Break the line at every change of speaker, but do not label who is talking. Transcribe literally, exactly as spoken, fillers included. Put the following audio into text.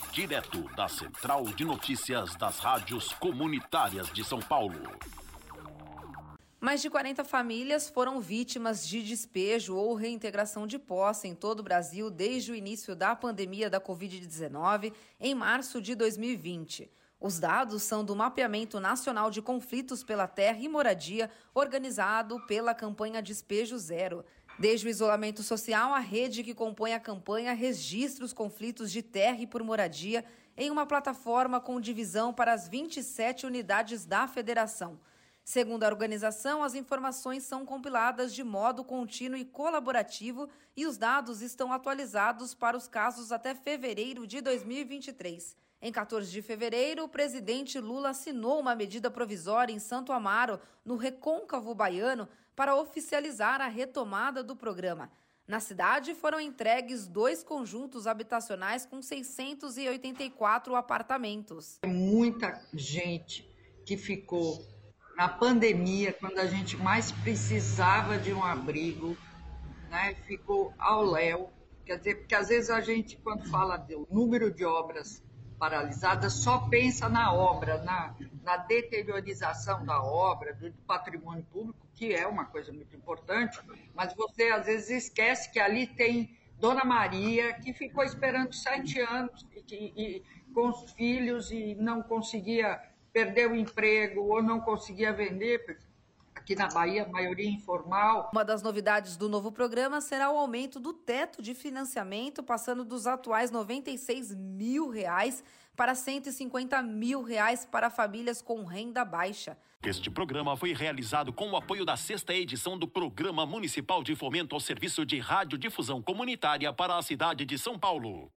direto da Central de Notícias das Rádios Comunitárias de São Paulo.
Mais de quarenta famílias foram vítimas de despejo ou reintegração de posse em todo o Brasil desde o início da pandemia da covid dezenove, em março de dois mil e vinte. Os dados são do Mapeamento Nacional de Conflitos pela Terra e Moradia, organizado pela campanha Despejo Zero. Desde o isolamento social, a rede que compõe a campanha registra os conflitos de terra e por moradia em uma plataforma com divisão para as vinte e sete unidades da federação. Segundo a organização, as informações são compiladas de modo contínuo e colaborativo e os dados estão atualizados para os casos até fevereiro de dois mil e vinte e três. Em quatorze de fevereiro, o presidente Lula assinou uma medida provisória em Santo Amaro, no Recôncavo Baiano, para oficializar a retomada do programa. Na cidade, foram entregues dois conjuntos habitacionais com seiscentos e oitenta e quatro apartamentos.
Muita gente que ficou na pandemia, quando a gente mais precisava de um abrigo, né, ficou ao léu. Quer dizer, porque às vezes a gente, quando fala do número de obras paralisadas, só pensa na obra, na, na deteriorização da obra, do patrimônio público, que é uma coisa muito importante, mas você às vezes esquece que ali tem Dona Maria, que ficou esperando sete anos e, e, com os filhos e não conseguia, perder o emprego ou não conseguia vender. Aqui na Bahia, a maioria informal.
Uma das novidades do novo programa será o aumento do teto de financiamento, passando dos atuais noventa e seis mil reais para cento e cinquenta mil reais para famílias com renda baixa.
Este programa foi realizado com o apoio da sexta edição do Programa Municipal de Fomento ao Serviço de Radiodifusão Comunitária para a cidade de São Paulo.